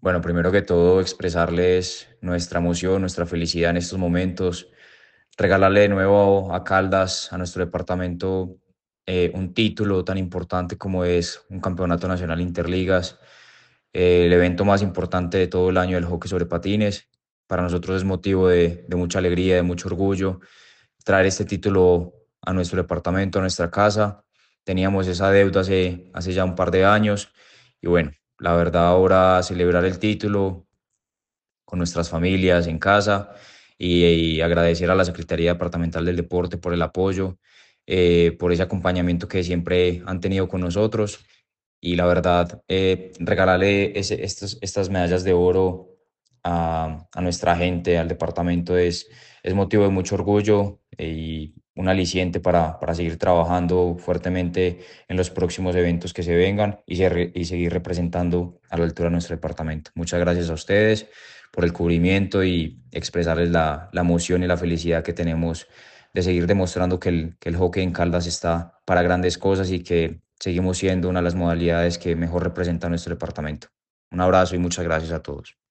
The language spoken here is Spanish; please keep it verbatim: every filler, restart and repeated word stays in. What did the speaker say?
Bueno, primero que todo, expresarles nuestra emoción, nuestra felicidad en estos momentos, regalarle de nuevo a Caldas, a nuestro departamento, eh, un título tan importante como es un campeonato nacional interligas, eh, el evento más importante de todo el año del hockey sobre patines. Para nosotros es motivo de, de mucha alegría, de mucho orgullo traer este título a nuestro departamento, a nuestra casa. Teníamos esa deuda hace, hace ya un par de años y bueno, la verdad ahora celebrar el título con nuestras familias en casa y, y agradecer a la Secretaría Departamental del Deporte por el apoyo, eh, por ese acompañamiento que siempre han tenido con nosotros y la verdad, eh, regalarle ese- estos- estas medallas de oro a, a nuestra gente, al departamento, es, es motivo de mucho orgullo y un aliciente para, para seguir trabajando fuertemente en los próximos eventos que se vengan y, se- y seguir representando a la altura de nuestro departamento. Muchas gracias a ustedes por el cubrimiento y expresarles la, la emoción y la felicidad que tenemos de seguir demostrando que el, que el hockey en Caldas está para grandes cosas y que seguimos siendo una de las modalidades que mejor representa a nuestro departamento. Un abrazo y muchas gracias a todos.